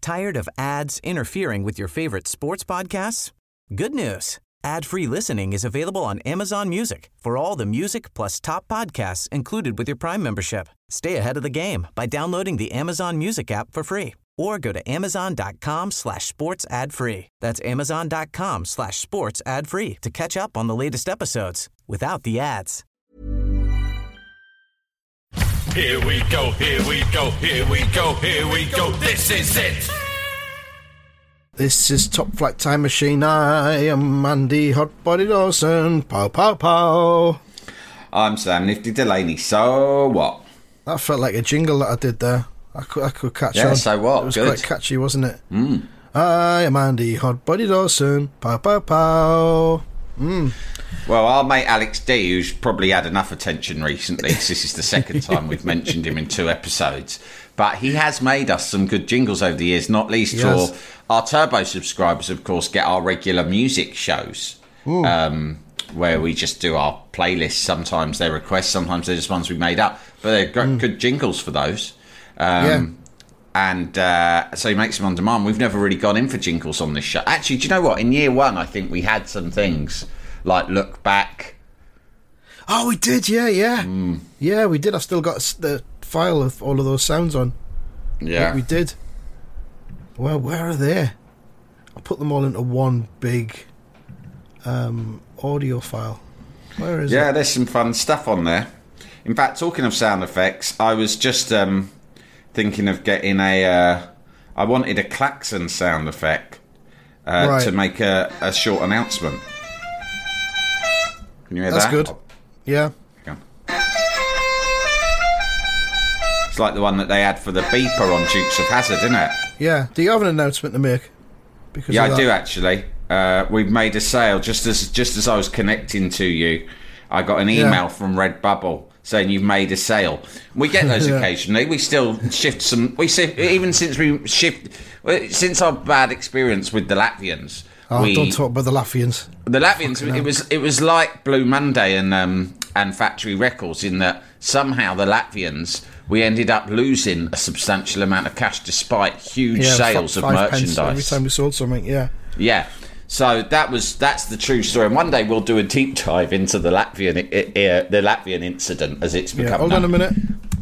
Tired of ads interfering with your favorite sports podcasts? Good news. Ad-free listening is available on Amazon Music for all the music plus top podcasts included with your Prime membership. Stay ahead of the game by downloading the Amazon Music app for free or go to amazon.com/sports ad free. That's amazon.com/sports ad free to catch up on the latest episodes without the ads. Here we go, here we go, here we go, here we go, this is it! This is Top Flight Time Machine. I am Andy Hotbody Dawson. Pow, pow, pow. I'm Sam Nifty Delaney. So what? That felt like a jingle that I did there. I could catch on. Yeah, so what? It was Good. quite catchy, wasn't it? I am Andy Hotbody Dawson. Pow, pow, pow. Well, our mate Alex D, who's probably had enough attention recently, 'cause this is the second time we've mentioned him in 2 episodes, but he has made us some good jingles over the years, not least for our Turbo subscribers, of course, get our regular music shows, where we just do our playlists. Sometimes they're requests, sometimes they're just ones we made up, but they're good jingles for those. And so he makes them on demand. We've never really gone in for jingles on this show. Actually, do you know what? In year 1, I think we had some things like Look Back. Oh, we did, yeah. Yeah, we did. I've still got the file of all of those sounds on. Yeah. We did. Well, where are they? I'll put them all into one big audio file. Where is it? Yeah, there's some fun stuff on there. In fact, talking of sound effects, I was just thinking of getting I wanted a klaxon sound effect to make a short announcement. Can you hear that? That's good. Yeah. It's like the one that they had for the beeper on Dukes of Hazzard, isn't it? Yeah. Do you have an announcement to make? Yeah, I do actually. We've made a sale. Just as I was connecting to you, I got an email from Redbubble saying you've made a sale. We get those occasionally. We still shift some. Even since our bad experience with the Latvians. Don't talk about the Latvians. The Latvians. It was like Blue Monday and Factory Records in that somehow the Latvians, we ended up losing a substantial amount of cash despite huge sales of merchandise. Every time we sold something, Yeah. So that's the true story. And one day we'll do a deep dive into the Latvian incident as it's become. Hold on a minute.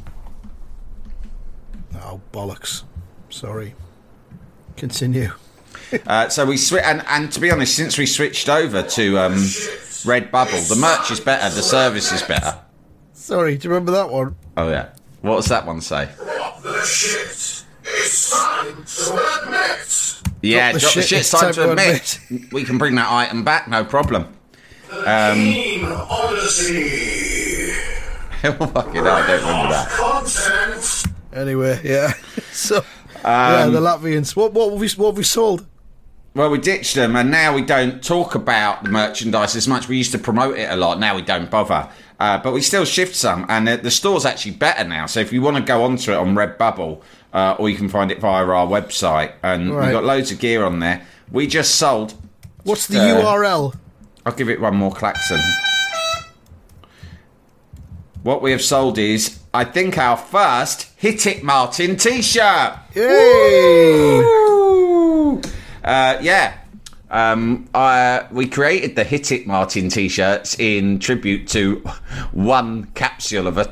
Oh, bollocks. Sorry. Continue. So we and to be honest, since we switched over to Redbubble, the merch is better, the service is better. Sorry, do you remember that one? Oh yeah. What does that one say? Drop the shit. It's time to admit. Yeah, drop the shit. It's time to admit. We can bring that item back, no problem. Keen Odyssey. Fucking hell, I don't remember that. Content. Anyway, yeah. So the Latvians. What have we sold? Well, we ditched them, and now we don't talk about the merchandise as much. We used to promote it a lot. Now we don't bother. But we still shift some, and the store's actually better now. So if you want to go onto it on Redbubble, or you can find it via our website, and we've got loads of gear on there. We just sold. What's the URL? I'll give it one more klaxon. What we have sold is, I think, our first Hit It Martin t-shirt. Yay! Woo! We created the Hit It Martin t-shirts in tribute to one capsule of a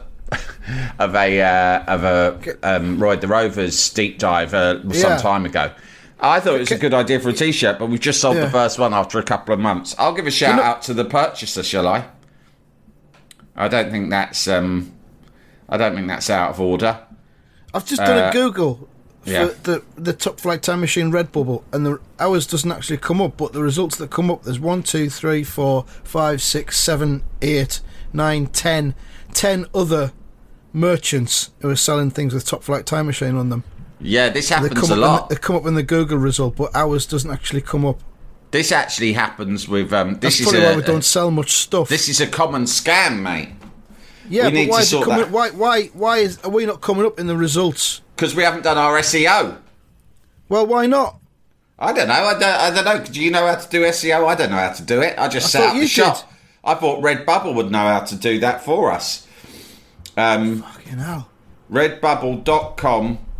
Ride the Rovers deep dive some time ago. I thought it was a good idea for a t-shirt, but we've just sold the first one after a couple of months. I'll give a shout out to the purchaser, shall I? I don't think that's out of order. I've just done a Google for the Top Flight Time Machine Redbubble, and the hours doesn't actually come up, but the results that come up, there's 1, 2, 3, 4, 5, 6, 7, 8, 9, 10 other merchants who are selling things with Top Flight Time Machine on them. Yeah, this happens a lot. They come up in the Google result, but ours doesn't actually come up. This actually happens with... That's probably why we don't sell much stuff. This is a common scam, mate. Yeah, but why is it coming? Why are we not coming up in the results? Because we haven't done our SEO. Well, why not? I don't know. I don't know. Do you know how to do SEO? I don't know how to do it. I just set up the shop. I thought Redbubble would know how to do that for us. Fucking hell. Redbubble.com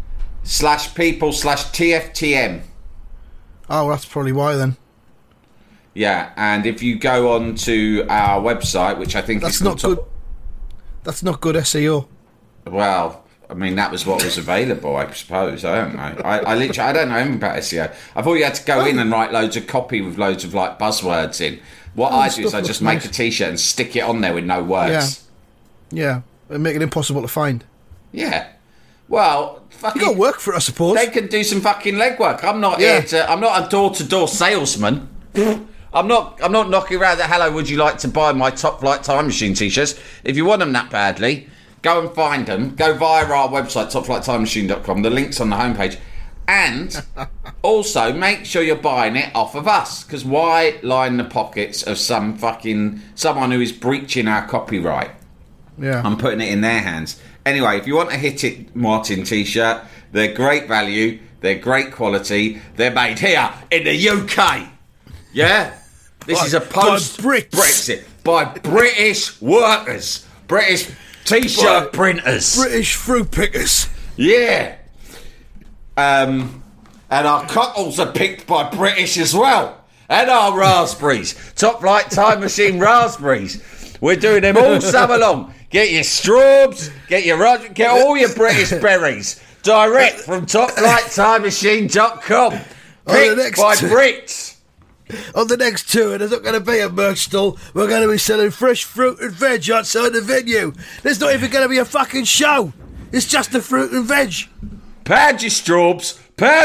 /people/TFTM. Oh, that's probably why then. Yeah, and if you go on to our website, which I think that's not good. That's not good SEO. Well, I mean, that was what was available, I suppose. I don't know. I literally, I don't know anything about SEO. I thought you had to go in and write loads of copy with loads of like buzzwords in. What I do is I just make a T-shirt and stick it on there with no words. Yeah, and make it impossible to find. Yeah. Well, fucking. You got to work for it, I suppose. They can do some fucking legwork. I'm not here to. I'm not a door-to-door salesman. I'm not knocking around the hello. Would you like to buy my Top Flight Time Machine T-shirts? If you want them that badly, go and find them. Go via our website, topflighttimemachine.com. The link's on the homepage. And also make sure you're buying it off of us, because why line the pockets of someone who is breaching our copyright? Yeah, I'm putting it in their hands. Anyway, if you want a Hit It Martin T-shirt, they're great value, they're great quality, they're made here in the UK. Yeah, this is a post-Brexit by British workers, British T-shirt printers, British fruit pickers. Yeah. And our cockles are picked by British as well. And our raspberries. Top Flight Time Machine raspberries. We're doing them all summer long. Get your straws, get all your British berries. Direct from topflighttimemachine.com. Picked by Brits. On the next tour, there's not going to be a merch stall. We're going to be selling fresh fruit and veg outside the venue. There's not even going to be a fucking show. It's just the fruit and veg. Pad your straws.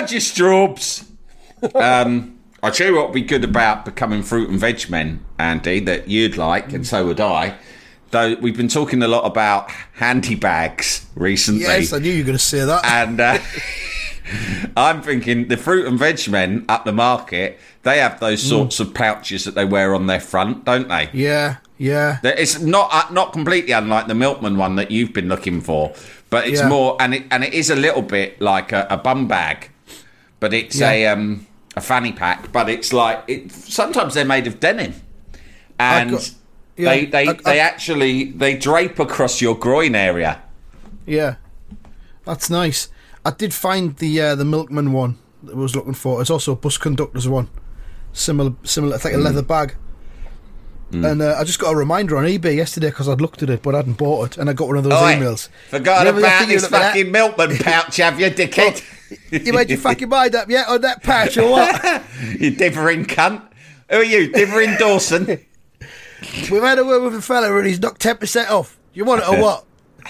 I'll tell you what would be good about becoming fruit and veg men, Andy, that you'd like, and so would I. Though we've been talking a lot about handy bags recently. Yes, I knew you were going to say that. And I'm thinking the fruit and veg men up the market, they have those sorts of pouches that they wear on their front, don't they? Yeah. It's not completely unlike the Milkman one that you've been looking for, but it's more, and it is a little bit like a bum bag, but it's a fanny pack. But it's like sometimes they're made of denim, and they drape across your groin area. Yeah, that's nice. I did find the Milkman one that I was looking for. It's also a bus conductor's one, similar. I think a leather bag. And I just got a reminder on eBay yesterday because I'd looked at it but I hadn't bought it, and I got one of those emails. Forgot about this fucking Milkman pouch, have you, dickhead? You made your fucking mind up yet on that pouch or what? You differing cunt. Who are you, differing Dawson? We've had a word with a fella and he's knocked 10% off. You want it or what?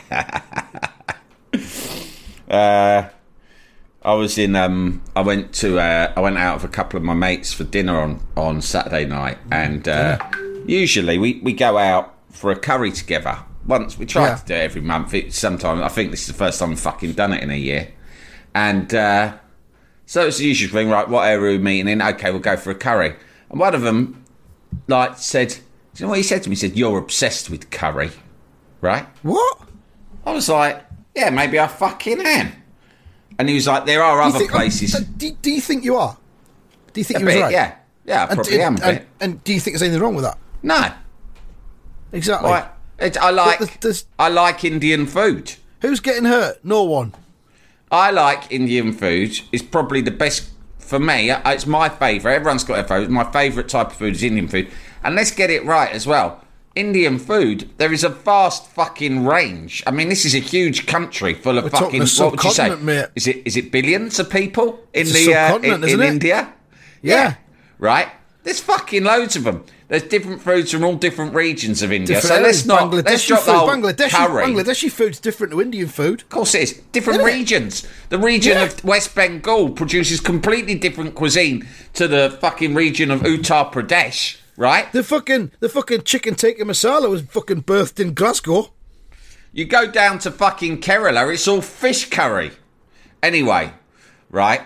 I was in. I went out with a couple of my mates for dinner on Saturday night, and usually we go out for a curry together. Once we try to do it every month. Sometimes I think this is the first time we've fucking done it in a year, and so it's the usual thing. Right, what area are we meeting in? Okay, we'll go for a curry. And one of them said, "Do you know what he said to me? He said, you're obsessed with curry, right?" What? I was like, yeah, maybe I fucking am. And he was like, there are other places. Do you think you are? Do you think you was right? Yeah, I probably am a bit. And do you think there's anything wrong with that? No. Exactly. I like Indian food. Who's getting hurt? No one. I like Indian food. It's probably the best for me. It's my favourite. Everyone's got their favourite. My favourite type of food is Indian food. And let's get it right as well. Indian food, there is a vast fucking range. I mean, this is a huge country full of fucking. What would you say? Mate. Is it billions of people in India? Yeah. Right. There's fucking loads of them. There's different foods from all different regions of India. So let's drop the whole curry. Bangladeshi food's different to Indian food. Of course it is. Different regions. The region of West Bengal produces completely different cuisine to the fucking region of Uttar Pradesh. Right? The fucking chicken tikka masala was fucking birthed in Glasgow. You go down to fucking Kerala, it's all fish curry. Anyway, right?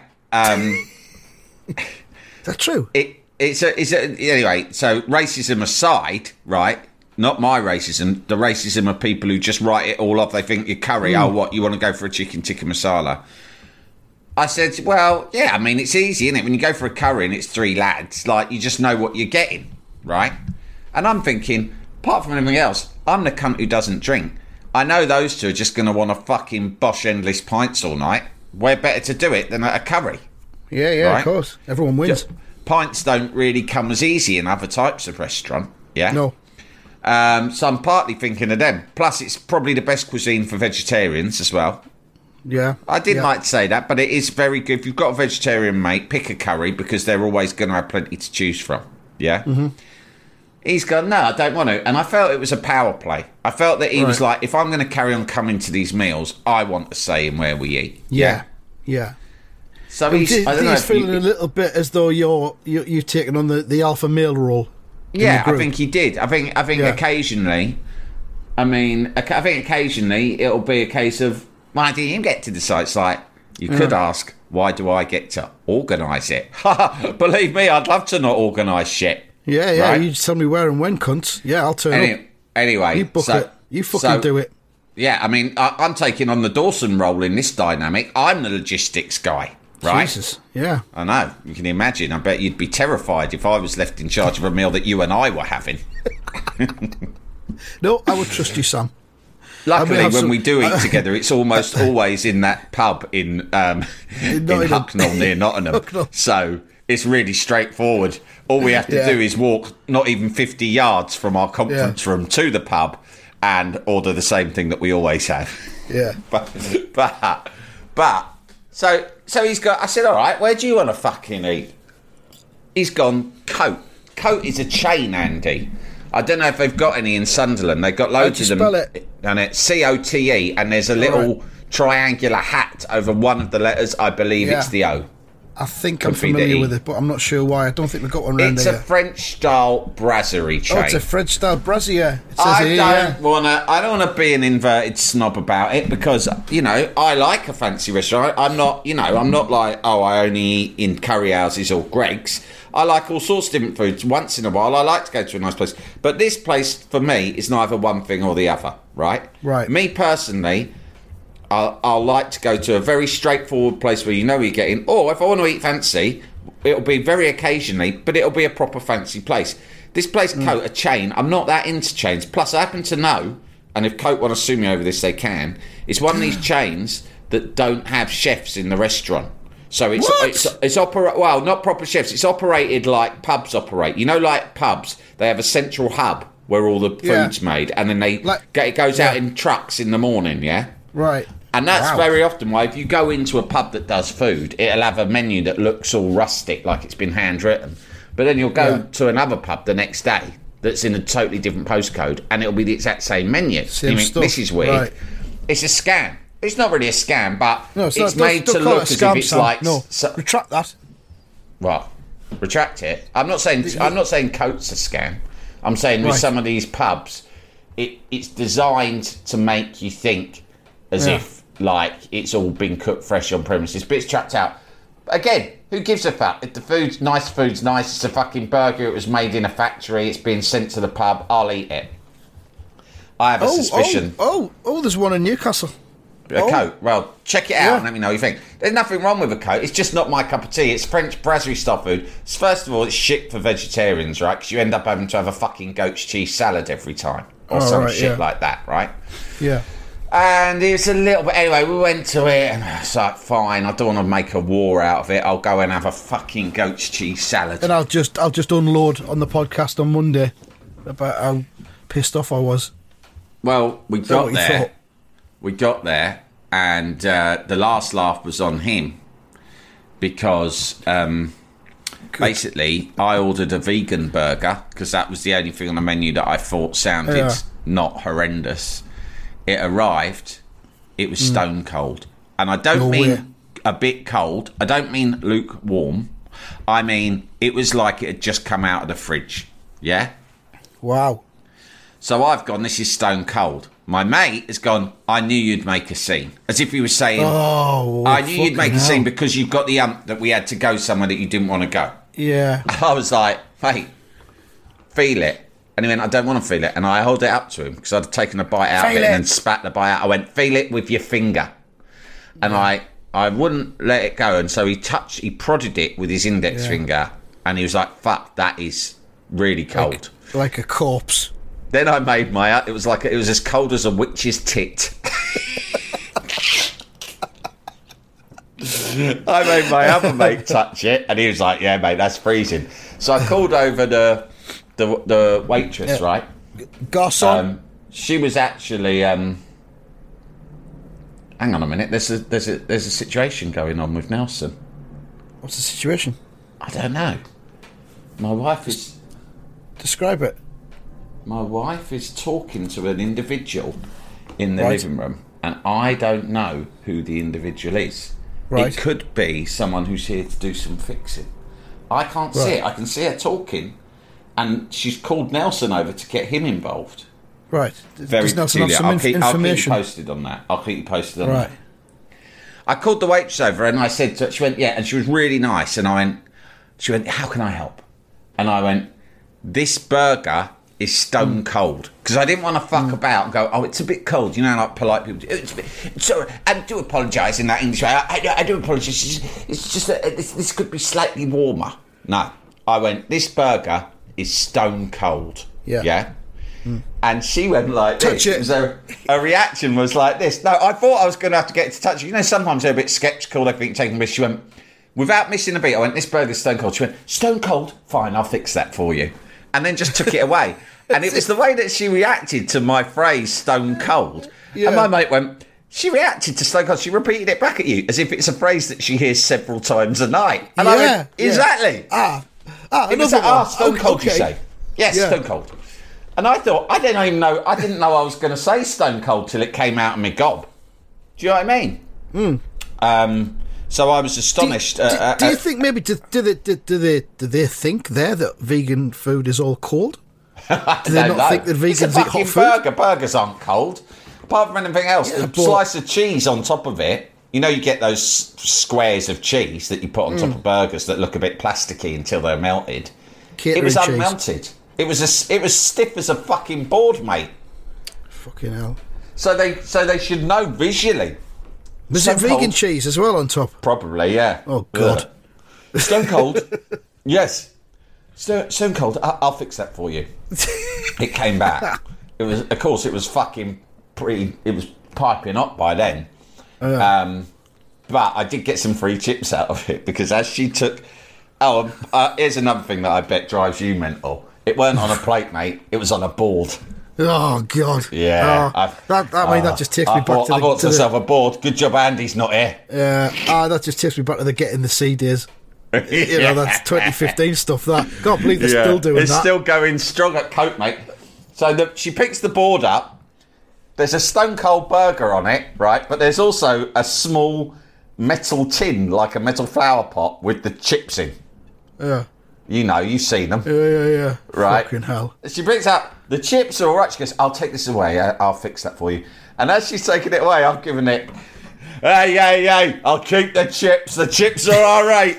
That's true. Anyway, so racism aside, right? Not my racism, the racism of people who just write it all off. They think you curry, oh, what, you want to go for a chicken tikka masala? I said, well, yeah, I mean, it's easy, isn't it? When you go for a curry and it's three lads, like, you just know what you're getting. Right? And I'm thinking, apart from anything else, I'm the cunt who doesn't drink. I know those two are just going to want to fucking bosh endless pints all night. where better to do it than at a curry? Yeah, right? Of course. Everyone wins. Pints don't really come as easy in other types of restaurant, yeah? No. So I'm partly thinking of them. Plus, it's probably the best cuisine for vegetarians as well. Yeah. I didn't like to say that, but it is very good. If you've got a vegetarian mate, pick a curry because they're always going to have plenty to choose from, yeah? Mm-hmm. He's gone, no, I don't want to. And I felt it was a power play. I felt that he was like, if I'm going to carry on coming to these meals, I want a say in where we eat. Yeah. So he's feeling a little bit as though you've taken on the alpha male role. Yeah, I think he did. I think occasionally, I think occasionally it'll be a case of, why do you get to decide? It's like, you could ask, why do I get to organise it? Believe me, I'd love to not organise shit. Yeah, right? You just tell me where and when, cunts. Yeah, I'll turn up. Anyway. You book it. You fucking do it. Yeah, I'm taking on the Dawson role in this dynamic. I'm the logistics guy, right? Jesus, yeah. I know. You can imagine. I bet you'd be terrified if I was left in charge of a meal that you and I were having. No, I would trust you, Sam. Luckily, when we do eat together, it's almost always in that pub in Hucknall near Nottingham. So it's really straightforward. All we have to do is walk not even 50 yards from our conference room to the pub and order the same thing that we always have. Yeah. But so he's got, I said, all right, where do you want to fucking eat? He's gone, Cote. Cote is a chain, Andy. I don't know if they've got any in Sunderland. They've got loads of them. Spell it? And it's COTE, and there's a little triangular hat over one of the letters. I believe it's the O. I think I'm familiar with it, but I'm not sure why. I don't think we've got one around there. It's a French-style brasserie chain. Oh, it's a French-style brasserie. I don't want to be an inverted snob about it because, I like a fancy restaurant. I'm not like, I only eat in curry houses or Greg's. I like all sorts of different foods. Once in a while, I like to go to a nice place. But this place, for me, is neither one thing or the other, right? Right. Me, personally, I'll like to go to a very straightforward place where you know you're getting, or if I want to eat fancy, it'll be very occasionally, but it'll be a proper fancy place. This place, Cote, a chain, I'm not that into chains. Plus, I happen to know, and if Cote want to sue me over this, they can, it's one of these chains that don't have chefs in the restaurant. So it's well, not proper chefs. It's operated like pubs operate. Like pubs, they have a central hub where all the food's made, and then it goes out in trucks in the morning. Yeah, right. And that's very often why if you go into a pub that does food, it'll have a menu that looks all rustic, like it's been handwritten. But then you'll go to another pub the next day that's in a totally different postcode, and it'll be the exact same menu. Same stuff. This is weird. Right. It's a scam. It's not really a scam, but it's made to look as if it's like... No, retract that. What? Retract it? I'm not saying Cote's a scam. I'm saying with some of these pubs, it's designed to make you think as if like it's all been cooked fresh on premises, but it's chucked out. Again, who gives a fuck? If the food's nice, it's a fucking burger, it was made in a factory, it's being sent to the pub, I'll eat it. I have a suspicion. There's one in Newcastle. A Cote. Well, check it out and let me know what you think. There's nothing wrong with a Cote. It's just not my cup of tea. It's French brasserie style food. First of all, it's shit for vegetarians, right? Because you end up having to have a fucking goat's cheese salad every time. Or some shit like that, right? Yeah. And it's a little bit... Anyway, we went to it and it's like, fine, I don't want to make a war out of it. I'll go and have a fucking goat's cheese salad. And I'll just unload on the podcast on Monday about how pissed off I was. Well, we got there. We got there, and the last laugh was on him because basically I ordered a vegan burger because that was the only thing on the menu that I thought sounded not horrendous. It arrived, it was stone cold. And I don't mean a bit cold, I don't mean lukewarm, I mean it was like it had just come out of the fridge. Yeah? Wow. So I've gone, this is stone cold. My mate has gone, I knew you'd make a scene. As if he was saying, I knew you'd make a scene because you've got the that we had to go somewhere that you didn't want to go. Yeah. I was like, mate, feel it. And he went, I don't want to feel it. And I held it up to him because I'd taken a bite out of it and then spat the bite out. I went, feel it with your finger. And I wouldn't let it go. And so he prodded it with his index finger. And he was like, fuck, that is really cold. Like a corpse. Then I made it was as cold as a witch's tit. I made my other mate touch it, and he was like, "Yeah, mate, that's freezing." So I called over the waitress, right? Garçon. She was actually. Hang on a minute. There's a situation going on with Nelson. What's the situation? I don't know. My wife is. Describe it. My wife is talking to an individual in the living room, and I don't know who the individual is. Right. It could be someone who's here to do some fixing. I can't see it. I can see her talking, and she's called Nelson over to get him involved. Right. Very Nelson have some I'll keep information? you posted on that. Right. I called the waitress over, and I said to her, she went, yeah, and she was really nice, and she went, how can I help? And I went, this burger is stone cold, because I didn't want to fuck about and go, oh, it's a bit cold, you know, like polite people do. It's a bit, so I do apologise in that English way. I do apologise. It's just that this could be slightly warmer. No, I went, this burger is stone cold. Yeah. And she went like touch this. It. Her reaction was like this. No, I thought I was going to have to get to touch it. You know, sometimes they're a bit sceptical. They think taking this. She went, without missing a beat, I went, this burger's stone cold. She went, stone cold? Fine, I'll fix that for you. And then just took it away. And it was the way that she reacted to my phrase, stone cold. Yeah. And my mate went, she reacted to stone cold. She repeated it back at you as if it's a phrase that she hears several times a night. And I went, exactly. It was like, stone cold, you say? Yes, stone cold. And I thought, I didn't know I was going to say stone cold till it came out of my gob. Do you know what I mean? So I was astonished. Do you think maybe do they think there that vegan food is all cold? Do they not think that vegans eat hot food? Burgers aren't cold, apart from anything else. A slice of cheese on top of it. You know, you get those squares of cheese that you put on top of burgers that look a bit plasticky until they're melted. It was unmelted. It was stiff as a fucking board, mate. Fucking hell. So they should know visually. Was it vegan cheese as well on top? Probably, yeah. Oh God. Stone cold. Yes. Stone cold. I'll fix that for you. It came back. It was fucking it was piping up by then. But I did get some free chips out of it because as she took. Here's another thing that I bet drives you mental. It weren't on a plate, mate. It was on a board. Oh, God. Yeah. That just takes me back to I bought myself a board. Good job Andy's not here. Yeah. That just takes me back to the Getting the Sea days. You know, that's 2015 stuff, that. Can't believe they're still doing that. It's still going strong at Coke, mate. So she picks the board up. There's a Stone Cold burger on it, right? But there's also a small metal tin, like a metal flower pot, with the chips in. Yeah. You know, you've seen them. Yeah. Right. Fucking hell. She picks up, the chips are all right. She goes, I'll take this away. I'll fix that for you. And as she's taking it away, I've given it, hey, I'll keep the chips. The chips are all right.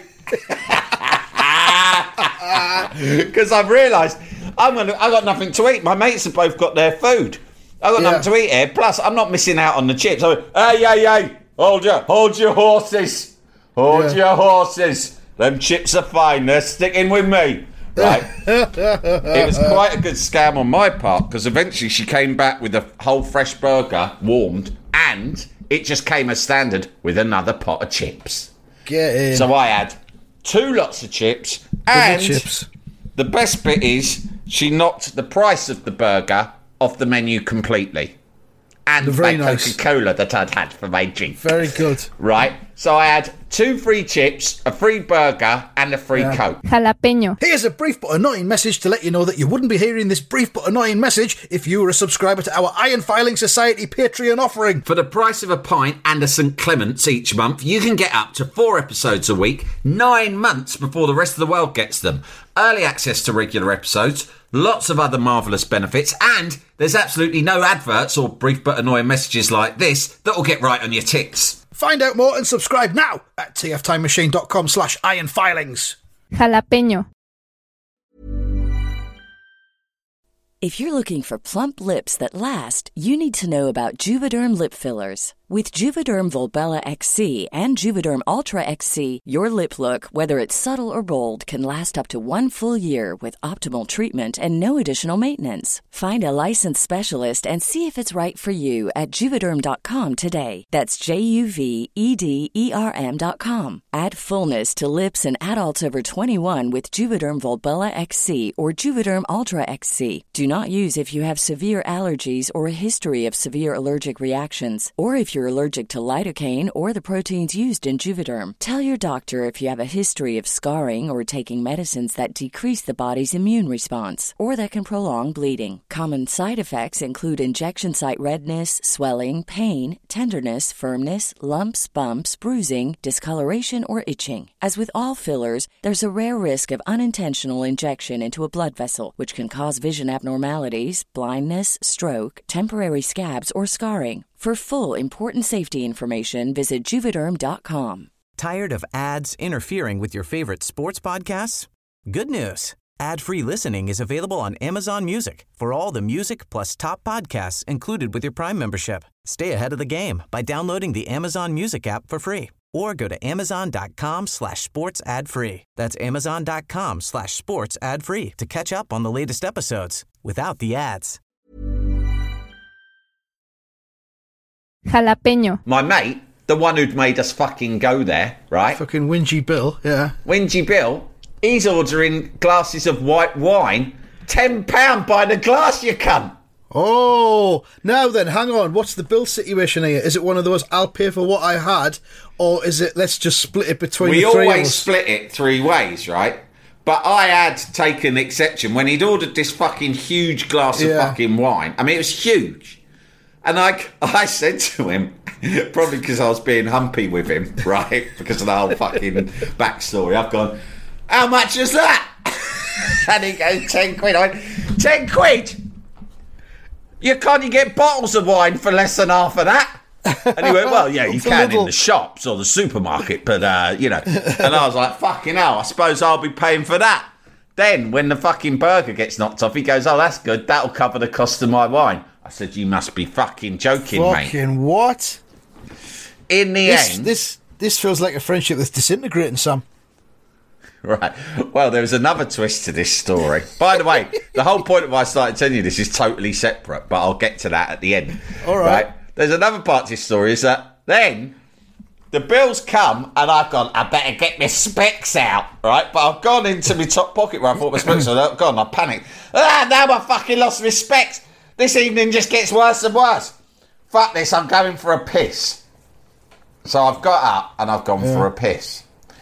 Because I've realised I've got nothing to eat. My mates have both got their food. I've got nothing to eat here. Plus, I'm not missing out on the chips. I went, hey, hold your horses. Hold your horses. Them chips are fine. They're sticking with me. Right. It was quite a good scam on my part because eventually she came back with a whole fresh burger, warmed, and it just came as standard with another pot of chips. Get in. So I had 2 lots of chips, and the best bit is she knocked the price of the burger off the menu completely. And my Coca-Cola that I'd had for my drink. Very good. Right. So I had 2 free chips, a free burger, and a free Coke. Jalapeño. Here's a brief but annoying message to let you know that you wouldn't be hearing this brief but annoying message if you were a subscriber to our Iron Filing Society Patreon offering. For the price of a pint and a St. Clement's each month, you can get up to 4 episodes a week, 9 months before the rest of the world gets them. Early access to regular episodes, lots of other marvellous benefits, and there's absolutely no adverts or brief but annoying messages like this that'll get right on your tits. Find out more and subscribe now at tftimemachine.com/ironfilings. Jalapeño. If you're looking for plump lips that last, you need to know about Juvederm lip fillers. With Juvederm Volbella XC and Juvederm Ultra XC, your lip look, whether it's subtle or bold, can last up to 1 full year with optimal treatment and no additional maintenance. Find a licensed specialist and see if it's right for you at Juvederm.com today. That's JUVEDERM.com. Add fullness to lips in adults over 21 with Juvederm Volbella XC or Juvederm Ultra XC. Do not use if you have severe allergies or a history of severe allergic reactions, or if you're allergic to lidocaine or the proteins used in Juvederm. Tell your doctor if you have a history of scarring or taking medicines that decrease the body's immune response or that can prolong bleeding. Common side effects include injection site redness, swelling, pain, tenderness, firmness, lumps, bumps, bruising, discoloration, or itching. As with all fillers, there's a rare risk of unintentional injection into a blood vessel, which can cause vision abnormalities, blindness, stroke, temporary scabs, or scarring. For full, important safety information, visit Juvederm.com. Tired of ads interfering with your favorite sports podcasts? Good news. Ad-free listening is available on Amazon Music for all the music plus top podcasts included with your Prime membership. Stay ahead of the game by downloading the Amazon Music app for free or go to amazon.com/sports ad free. That's amazon.com/sports ad free to catch up on the latest episodes without the ads. Jalapeño. My mate, the one who'd made us fucking go there, right? Fucking Whingy Bill, yeah. Whingy Bill, he's ordering glasses of white wine, £10 by the glass, you cunt. Oh, now then, hang on. What's the bill situation here? Is it one of those I'll pay for what I had, or is it let's just split it between the three of us? We always split it 3 ways, right? But I had taken exception when he'd ordered this fucking huge glass of fucking wine. I mean, it was huge. And I said to him, probably because I was being humpy with him, right? Because of the whole fucking backstory. I've gone, how much is that? And he goes, 10 quid. I went, 10 quid? You can't get bottles of wine for less than half of that? And he went, well, yeah, you can in the shops or the supermarket, but, you know. And I was like, fucking hell, I suppose I'll be paying for that. Then, when the fucking burger gets knocked off, he goes, oh, that's good. That'll cover the cost of my wine. I said, you must be fucking joking, mate. Fucking what? In the end... This feels like a friendship that's disintegrating, Sam. Right. Well, there was another twist to this story. By the way, the whole point of why I started telling you this is totally separate, but I'll get to that at the end. All right. There's another part to this story, is that then the bills come and I've gone, I better get my specs out, right? But I've gone into my top pocket where I thought my specs were gone. I panicked. Now I fucking lost my specs. This evening just gets worse and worse. Fuck this, I'm going for a piss. So I've got up and I've gone for a piss.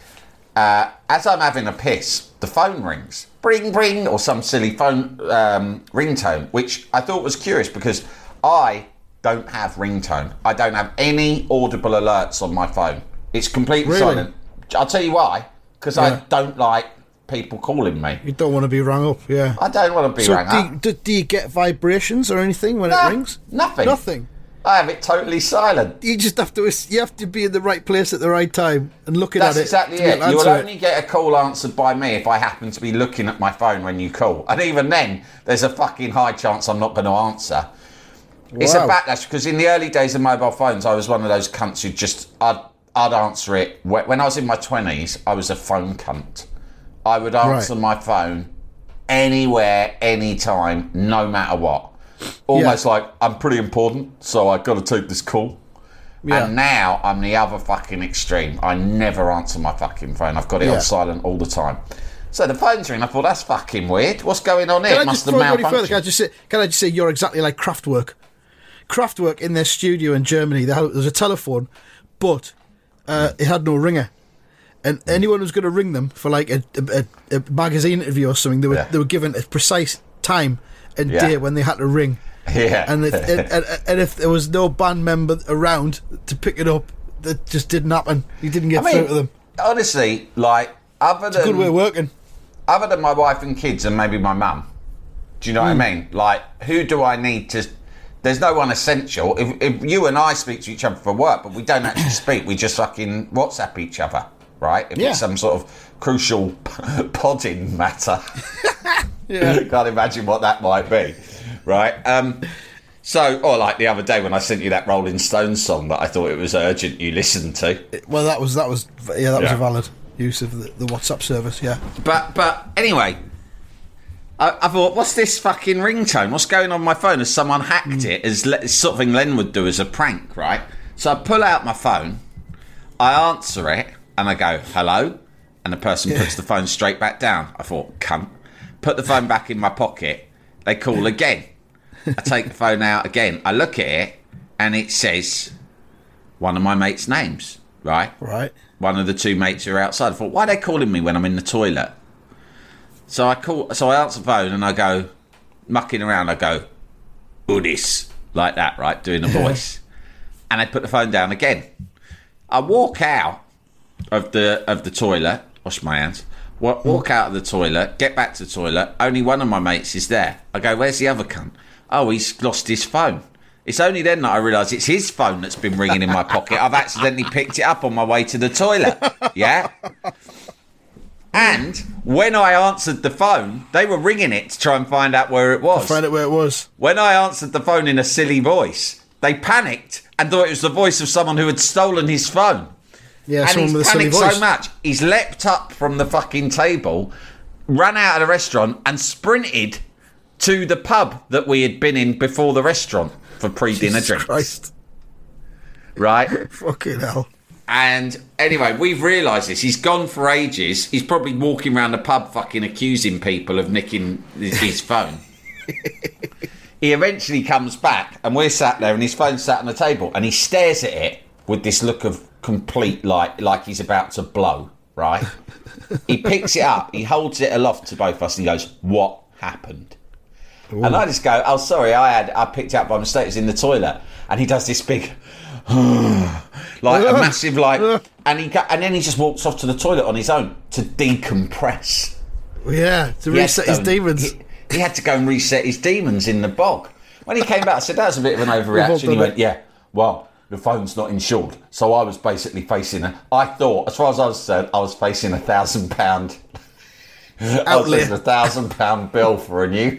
As I'm having a piss, the phone rings. Bring, bring, or some silly phone ringtone, which I thought was curious because I don't have ringtone. I don't have any audible alerts on my phone. It's completely silent. I'll tell you why. Because I don't like people calling me. You don't want to be rung up, yeah. I don't want to be rung up. Do you get vibrations or anything when it rings? Nothing. Nothing. I have it totally silent. You just have to be in the right place at the right time and looking at it. That's exactly it. You will only get a call answered by me if I happen to be looking at my phone when you call. And even then, there's a fucking high chance I'm not going to answer. Wow. It's a backlash because in the early days of mobile phones, I was one of those cunts who just, I'd answer it. When I was in my 20s, I was a phone cunt. I would answer my phone anywhere, anytime, no matter what. Almost like, I'm pretty important, so I've got to take this call. Yeah. And now I'm the other fucking extreme. I never answer my fucking phone. I've got it on silent all the time. So the phone's ringing. I thought, that's fucking weird. What's going on here? It must have malfunctioned. Can I just say you're exactly like Kraftwerk. Kraftwerk in their studio in Germany, there was a telephone, but it had no ringer. And anyone who was going to ring them for like a magazine interview or something, they were given a precise time and day when they had to ring. Yeah. And if there was no band member around to pick it up, that just didn't happen. You didn't get through to them. Honestly, like, it's a good way of working. Other than my wife and kids and maybe my mum, do you know what I mean? Like, who do I need to... There's no one essential. If you and I speak to each other for work, but we don't actually speak, we just fucking WhatsApp each other, right? If it's some sort of crucial podding matter. I can't imagine what that might be, right? So, or like the other day when I sent you that Rolling Stones song that I thought it was urgent you listened to. Well, that was a valid use of the WhatsApp service, yeah. But anyway, I thought, what's this fucking ringtone? What's going on my phone? Has someone hacked it? As sort of thing Len would do as a prank, right? So I pull out my phone, I answer it, and I go, hello? And the person puts the phone straight back down. I thought, cunt. Put the phone back in my pocket. They call again. I take the phone out again. I look at it, and it says one of my mates' names, right? Right. One of the two mates who are outside. I thought, why are they calling me when I'm in the toilet? So I answer the phone, and I go, mucking around, I go, Udis, like that, right? Doing a voice. And I put the phone down again. I walk out of the toilet, wash my hands, walk out of the toilet, get back to the toilet, only one of my mates is there. I go, where's the other cunt? Oh, he's lost his phone. It's only then that I realise it's his phone that's been ringing in my pocket. I've accidentally picked it up on my way to the toilet. Yeah? And when I answered the phone, they were ringing it to try and find out where it was. Find out where it was. When I answered the phone in a silly voice, they panicked and thought it was the voice of someone who had stolen his phone. Yeah, and someone he's with a silly panicked voice. so much, he's leapt up from the fucking table, ran out of the restaurant and sprinted to the pub that we had been in before the restaurant for pre-dinner drinks. Christ. Right? Fucking hell. And anyway, we've realised this. He's gone for ages. He's probably walking around the pub fucking accusing people of nicking his phone. He eventually comes back and we're sat there and his phone's sat on the table and he stares at it with this look of complete like he's about to blow, right? He picks it up, he holds it aloft to both of us and he goes, what happened? Ooh. And I just go, oh, sorry, I picked it up by mistake, it was in the toilet. And he does this big, like a massive, like, and then he just walks off to the toilet on his own to decompress. Yeah, to reset his demons. He had to go and reset his demons in the bog. When he came back, I said, that was a bit of an overreaction. He went, yeah, well, the phone's not insured. So I was basically facing I thought, as far as I was concerned, I was facing £1,000. I was facing £1,000 bill for a new.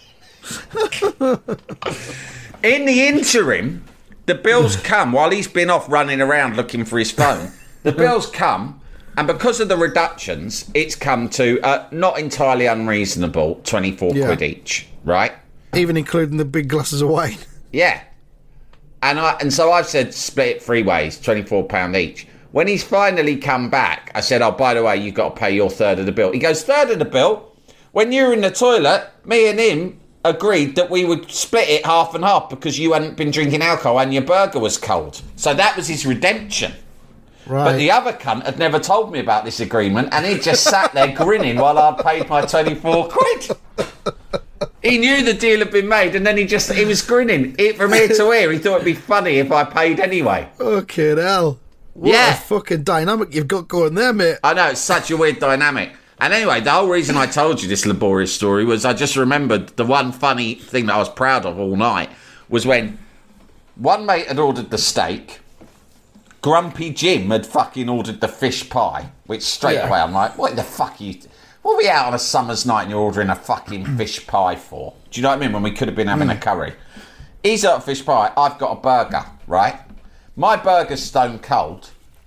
In the interim, the bills come while he's been off running around looking for his phone. The bills come, and because of the reductions, it's come to not entirely unreasonable 24 quid each, right? Even including the big glasses of wine. Yeah. And so I've said split it 3 ways, £24 each. When he's finally come back, I said, oh, by the way, you've got to pay your third of the bill. He goes, third of the bill? When you were in the toilet, me and him agreed that we would split it half and half because you hadn't been drinking alcohol and your burger was cold. So that was his redemption. Right. But the other cunt had never told me about this agreement and he just sat there grinning while I'd paid my 24 quid. He knew the deal had been made and then he was grinning. From ear to ear, he thought it'd be funny if I paid anyway. Fucking hell. What a fucking dynamic you've got going there, mate. I know, it's such a weird dynamic. And anyway, the whole reason I told you this laborious story was I just remembered the one funny thing that I was proud of all night was when one mate had ordered the steak, Grumpy Jim had fucking ordered the fish pie, which straight away I'm like, what the fuck are you... What are we out on a summer's night and you're ordering a fucking fish pie for? Do you know what I mean? When we could have been having a curry. He's got a fish pie, I've got a burger, right? My burger's stone cold.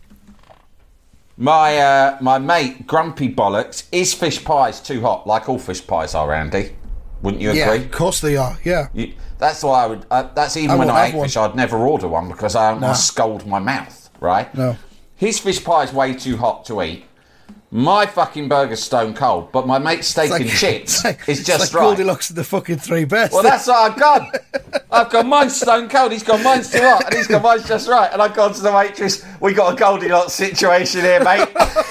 My mate, Grumpy Bollocks, his fish pie's too hot, like all fish pies are, Andy. Wouldn't you agree? Yeah, of course they are, yeah. That's why I would... that's even when I ate fish, I'd never order one because I don't want to scald my mouth, right? No. His fish pie's way too hot to eat. My fucking burger's stone cold, but my mate's steak and chips is just right. Goldilocks and the fucking Three Bears. Well, that's what I've got. I've got mine's stone cold, he's got mine's too hot, and he's got mine's just right. And I've gone to the waitress, we got a Goldilocks situation here, mate.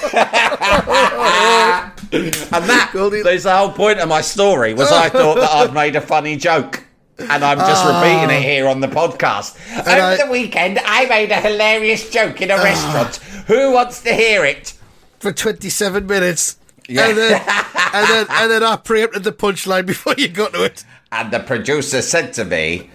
And there's the whole point of my story, was I thought that I'd made a funny joke. And I'm just repeating it here on the podcast. Over the weekend, I made a hilarious joke in a restaurant. Who wants to hear it? For 27 minutes. Yeah. And then I preempted the punchline before you got to it. And the producer said to me...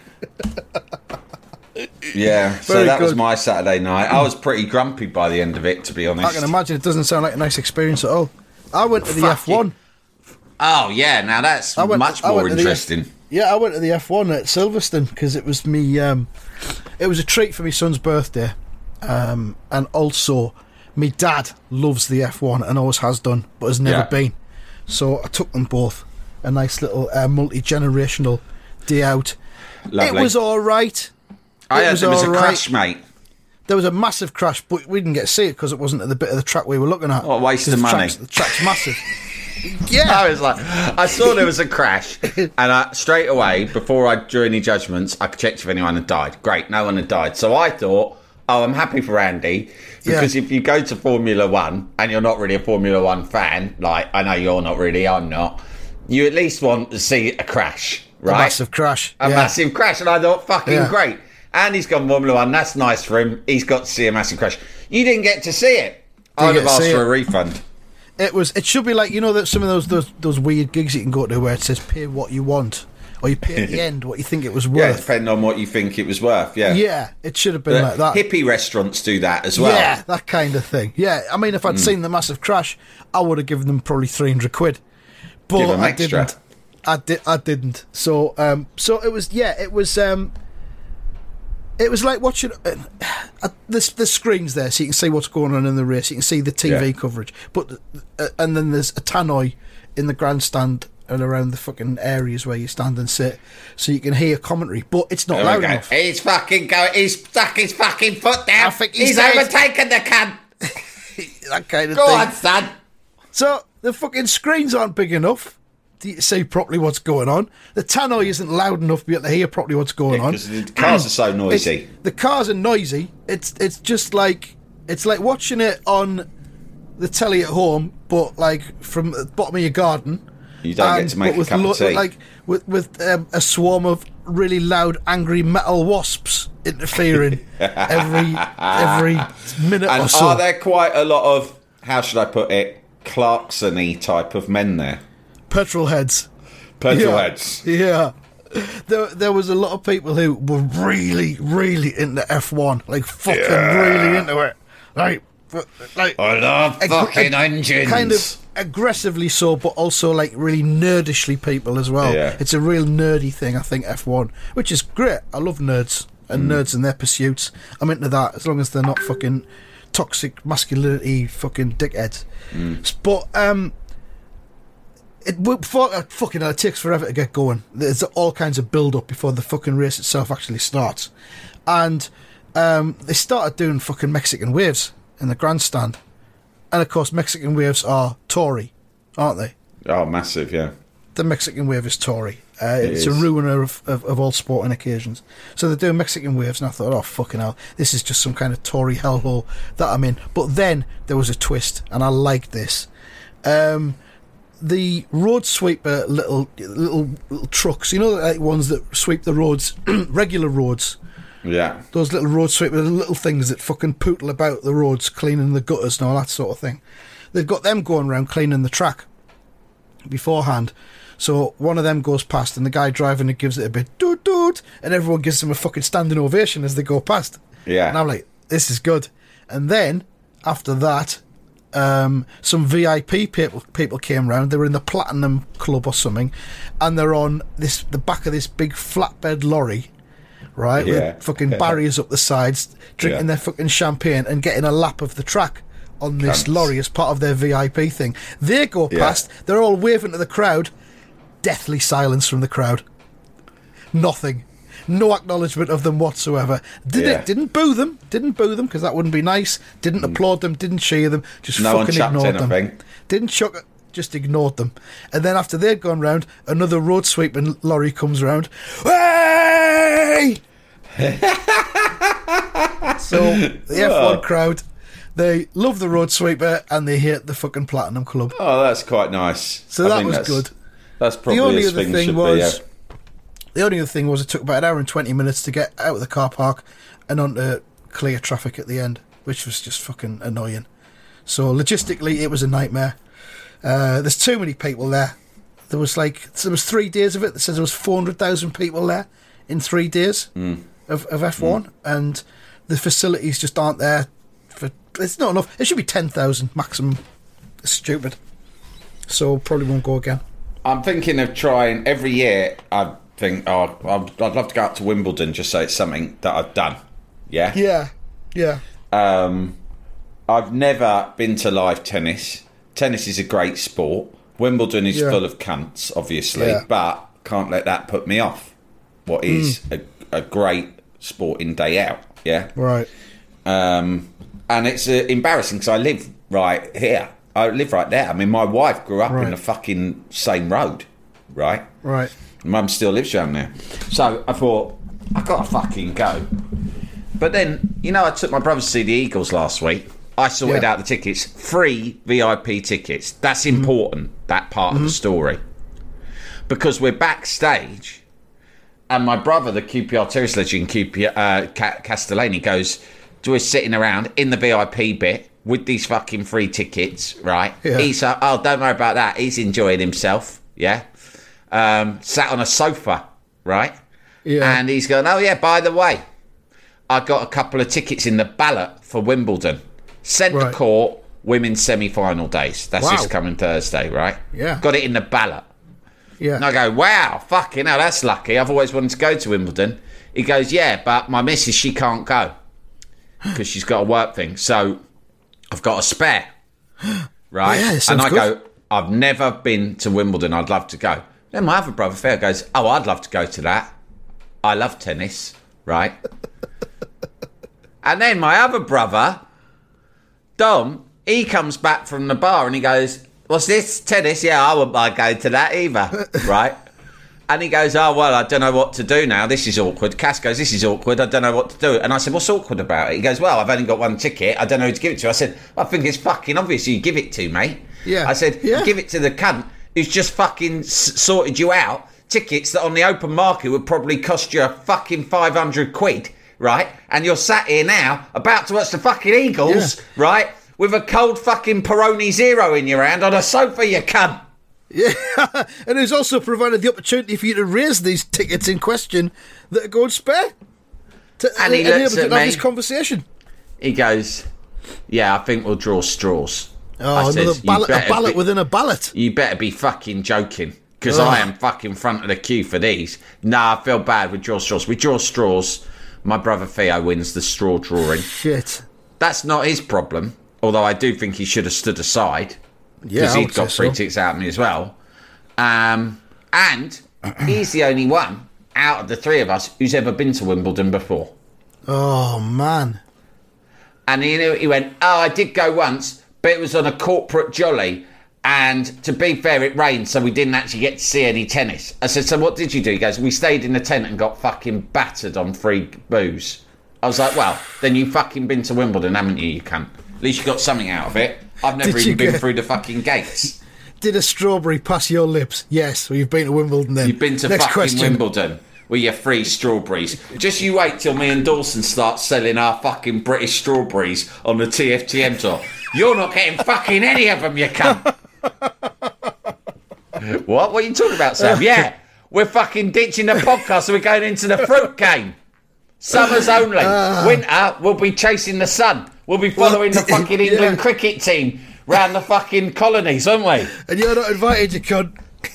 Yeah, so that was my Saturday night. I was pretty grumpy by the end of it, to be honest. I can imagine it doesn't sound like a nice experience at all. I went to the F1. Oh, yeah, now that's much more interesting. Yeah, I went to the F1 at Silverstone because it was me. It was a treat for my son's birthday, and also my dad loves the F1 and always has done, but has never been. So I took them both. A nice little multi-generational day out. Lovely. It was all right. There was a crash, mate. There was a massive crash, but we didn't get to see it because it wasn't at the bit of the track we were looking at. What a waste of money. The track's massive. Yeah. I was like, I saw there was a crash, and straight away, before I drew any judgments, I checked if anyone had died. Great, no one had died. So I thought, I'm happy for Andy, because if you go to Formula One and you're not really a Formula One fan, like I know you're not really, I'm not, you at least want to see a crash, right? A massive crash. A massive crash, and I thought, fucking great. Andy's gone Formula One, that's nice for him. He's got to see a massive crash. You didn't get to see it. I'd have asked for a refund. It should be like, you know, that some of those weird gigs you can go to where it says pay what you want, or you pay at the end what you think it was worth. Yeah, depending on what you think it was worth. Yeah, it should have been like that. Hippie restaurants do that as well. Yeah, that kind of thing. Yeah, I mean, if I'd seen the massive crash, I would have given them probably 300 quid. But Give them extra. I didn't. So it was. Yeah, it was. It was like watching the screens there, so you can see what's going on in the race. You can see the TV coverage, but and then there's a tannoy in the grandstand and around the fucking areas where you stand and sit, so you can hear commentary. But it's not loud enough. He's fucking going. He's stuck his fucking foot down. I think he's overtaken the cunt. That kind of Go thing. on, son. So the fucking screens aren't big enough to see properly what's going on. The tannoy isn't loud enough to be able to hear properly what's going on. Because the cars are so noisy. The cars are noisy. It's just like, it's like watching it on the telly at home, but like from the bottom of your garden. You don't get to make a cup of tea. Like with a swarm of really loud, angry metal wasps interfering every minute and or so. Are there quite a lot of, how should I put it, Clarkson-y type of men there? Petrol heads. Yeah. There was a lot of people who were really, really into F1. Like, fucking really into it. Like I love fucking engines. Kind of aggressively so, but also, like, really nerdishly people as well. Yeah. It's a real nerdy thing, I think, F1. Which is great. I love nerds. And nerds and their pursuits. I'm into that, as long as they're not fucking toxic masculinity fucking dickheads. But, it takes forever to get going. There's all kinds of build-up before the fucking race itself actually starts. And they started doing fucking Mexican waves in the grandstand. And, of course, Mexican waves are Tory, aren't they? Oh, massive, yeah. The Mexican wave is Tory. It's a ruiner of all sporting occasions. So they're doing Mexican waves, and I thought, oh, fucking hell, this is just some kind of Tory hellhole that I'm in. But then there was a twist, and I liked this. The road sweeper little trucks, you know, like ones that sweep the roads, regular roads. Yeah. Those little road sweeper, little things that fucking pootle about the roads, cleaning the gutters and all that sort of thing. They've got them going around cleaning the track beforehand. So one of them goes past, and the guy driving it gives it a bit doot doot, and everyone gives them a fucking standing ovation as they go past. Yeah. And I'm like, this is good. And then after that, some VIP people came round. They were in the Platinum Club or something, and they're on the back of this big flatbed lorry, right, with fucking barriers up the sides, drinking their fucking champagne and getting a lap of the track on this lorry as part of their VIP thing. They go past, they're all waving to the crowd. Deathly silence from the crowd. Nothing. No acknowledgement of them whatsoever. Didn't boo them because that wouldn't be nice. Didn't applaud them, didn't cheer them, just fucking ignored them. Didn't chuck, just ignored them. And then after they'd gone round, another road sweeping lorry comes round. Hey! So the F1 crowd, they love the road sweeper and they hate the fucking Platinum Club. Oh, that's quite nice. So that was good. That's probably as things should be. The only other thing was it took about an hour and 20 minutes to get out of the car park and onto clear traffic at the end, which was just fucking annoying. So logistically, it was a nightmare. There's too many people there. There was 3 days of it. It says there was 400,000 people there in 3 days of F1, and the facilities just aren't there. It's not enough. It should be 10,000 maximum. It's stupid. So probably won't go again. I'm thinking of trying every year. think, I'd love to go up to Wimbledon just so it's something that I've done. Yeah? Yeah. I've never been to live tennis. Tennis is a great sport. Wimbledon is full of cunts, obviously, but can't let that put me off what is a great sporting day out. Yeah? Right. And it's embarrassing because I live right here. I live right there. I mean, my wife grew up in the fucking same road, right? Right. Mum still lives down there. So I thought, I've got to fucking go. But then, I took my brother to see the Eagles last week. I sorted out the tickets. Free VIP tickets. That's important, that part of the story. Because we're backstage, and my brother, the QPR Terrace legend, Castellani, we're sitting around in the VIP bit with these fucking free tickets, right? Yeah. He's don't worry about that. He's enjoying himself, yeah? Sat on a sofa, right? Yeah. And he's going, oh, yeah, by the way, I got a couple of tickets in the ballot for Wimbledon. Centre Court, women's semi-final days. That's this coming Thursday, right? Yeah. Got it in the ballot. Yeah. And I go, wow, fucking hell, that's lucky. I've always wanted to go to Wimbledon. He goes, yeah, but my missus, she can't go because she's got a work thing. So I've got a spare, right? Yeah, and I good. go, I've never been to Wimbledon. I'd love to go. Then my other brother, Fair, goes, oh, I'd love to go to that. I love tennis, right? And then my other brother, Dom, he comes back from the bar and he goes, what's this? Tennis? Yeah, I wouldn't mind going to that either, right? And he goes, oh, well, I don't know what to do now. This is awkward. Cass goes, this is awkward. I don't know what to do. And I said, what's awkward about it? He goes, well, I've only got one ticket. I don't know who to give it to. I said, I think it's fucking obvious who you give it to, mate. Yeah. I said, give it to the cunt who's just fucking sorted you out tickets that on the open market would probably cost you a fucking 500 quid, right? And you're sat here now about to watch the fucking Eagles, right? With a cold fucking Peroni Zero in your hand on a sofa, you cunt. Yeah, and it's also provided the opportunity for you to raise these tickets in question that are going spare. And he looks at me. Have this conversation. He goes, yeah, I think we'll draw straws. Oh, another ballot within a ballot. You better be fucking joking, because I am fucking front of the queue for these. Nah, I feel bad. We draw straws. We draw straws. My brother Theo wins the straw drawing. Shit. That's not his problem, although I do think he should have stood aside. Because he's got free tickets out of me as well. And he's the only one out of the three of us who's ever been to Wimbledon before. Oh, man. And he went, oh, I did go once, but it was on a corporate jolly. And to be fair, it rained, so we didn't actually get to see any tennis. I said, so what did you do? He goes, we stayed in the tent and got fucking battered on free booze. I was like, well, then you've fucking been to Wimbledon, haven't you, you cunt? At least you got something out of it. I've never even been through the fucking gates. Did a strawberry pass your lips? Yes, well, you've been to Wimbledon then. You've been to Wimbledon with your free strawberries. Just you wait till me and Dawson start selling our fucking British strawberries on the TFTM tour. You're not getting fucking any of them, you cunt. What? What are you talking about, Sam? Yeah, we're fucking ditching the podcast so we're going into the fruit game. Summer's only. Winter, we'll be chasing the sun. We'll be following the fucking England cricket team round the fucking colonies, won't we? And you're not invited, you cunt.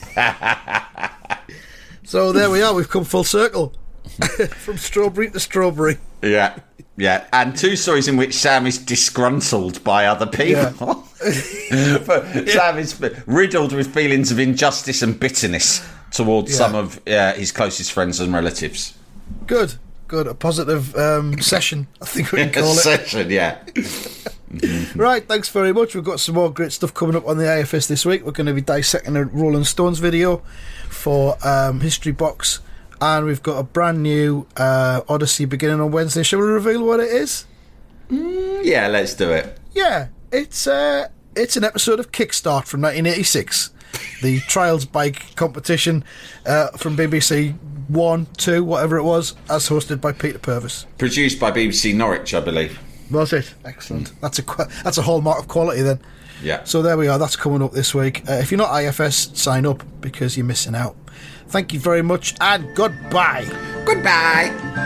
So there we are. We've come full circle. From strawberry to strawberry. Yeah. And two stories in which Sam is disgruntled by other people. Yeah. Sam is riddled with feelings of injustice and bitterness towards some of his closest friends and relatives. Good. A positive session, I think we can call it. Session, yeah. Right, thanks very much. We've got some more great stuff coming up on the AFS this week. We're going to be dissecting a Rolling Stones video for History Box, and we've got a brand new Odyssey beginning on Wednesday. Shall we reveal what it is? Yeah, let's do it. Yeah, it's an episode of Kickstart from 1986, the trials bike competition from BBC 1, 2, whatever it was, as hosted by Peter Purves. Produced by BBC Norwich, I believe. Was it? Excellent. That's a hallmark of quality then. Yeah. So there we are. That's coming up this week. If you're not IFS, sign up because you're missing out. Thank you very much and goodbye. Goodbye.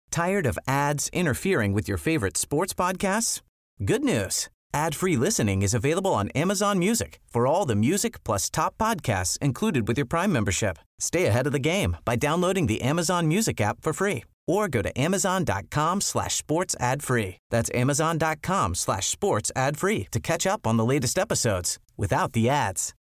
Tired of ads interfering with your favorite sports podcasts? Good news. Ad-free listening is available on Amazon Music for all the music plus top podcasts included with your Prime membership. Stay ahead of the game by downloading the Amazon Music app for free or go to amazon.com/sports ad free. That's amazon.com/sports ad free to catch up on the latest episodes without the ads.